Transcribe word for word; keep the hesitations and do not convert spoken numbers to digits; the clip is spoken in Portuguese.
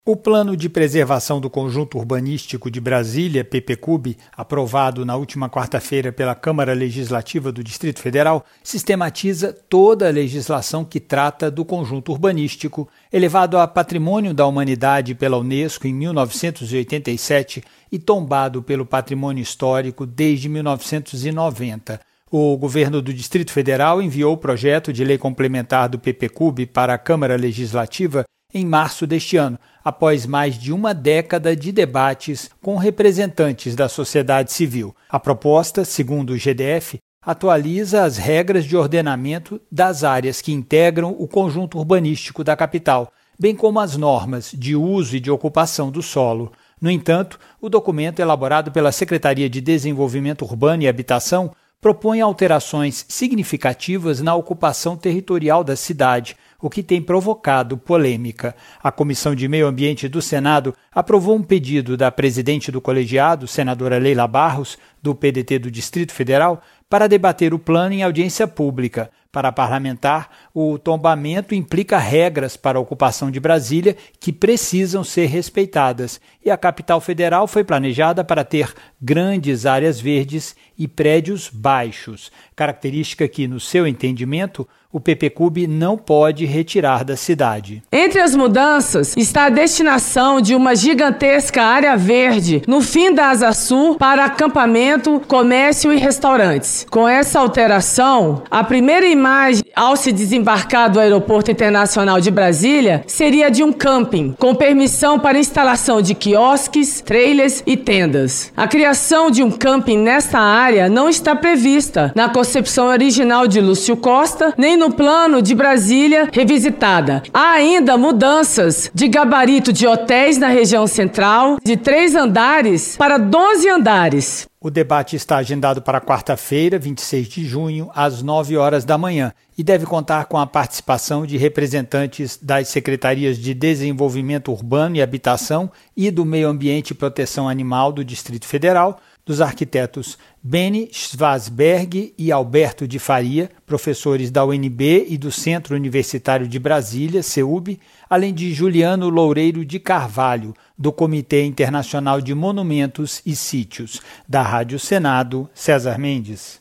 O Plano de Preservação do Conjunto Urbanístico de Brasília, P P C U B, aprovado na última quarta-feira pela Câmara Legislativa do Distrito Federal, sistematiza toda a legislação que trata do conjunto urbanístico, elevado a Patrimônio da Humanidade pela Unesco em mil novecentos e oitenta e sete e tombado pelo Patrimônio Histórico desde mil novecentos e noventa. O governo do Distrito Federal enviou o projeto de lei complementar do P P C U B para a Câmara Legislativa em março deste ano, após mais de uma década de debates com representantes da sociedade civil. A proposta, segundo o G D F, atualiza as regras de ordenamento das áreas que integram o conjunto urbanístico da capital, bem como as normas de uso e de ocupação do solo. No entanto, o documento elaborado pela Secretaria de Desenvolvimento Urbano e Habitação propõe alterações significativas na ocupação territorial da cidade, o que tem provocado polêmica. A Comissão de Meio Ambiente do Senado aprovou um pedido da presidente do colegiado, senadora Leila Barros, do P D T do Distrito Federal, para debater o plano em audiência pública. Para a parlamentar, o tombamento implica regras para a ocupação de Brasília que precisam ser respeitadas, e a capital federal foi planejada para ter grandes áreas verdes e prédios baixos, característica que, no seu entendimento, o P P C U B não pode retirar da cidade. Entre as mudanças está a destinação de uma gigantesca área verde no fim da Asa Sul para acampamento, comércio e restaurantes. Com essa alteração, a primeira imagem ao se desembarcar do Aeroporto Internacional de Brasília seria de um camping, com permissão para instalação de quiosques, trailers e tendas. A criação de um camping nesta área não está prevista na concepção original de Lúcio Costa, nem no plano de Brasília revisitada. Há ainda mudanças de gabarito de hotéis na região central, de três andares para doze andares. O debate está agendado para quarta-feira, vinte e seis de junho, às nove horas da manhã, e deve contar com a participação de representantes das Secretarias de Desenvolvimento Urbano e Habitação e do Meio Ambiente e Proteção Animal do Distrito Federal, dos arquitetos Beni Schwarzberg e Alberto de Faria, professores da U N B e do Centro Universitário de Brasília, C U B, além de Juliano Loureiro de Carvalho, do Comitê Internacional de Monumentos e Sítios. Da Rádio Senado, César Mendes.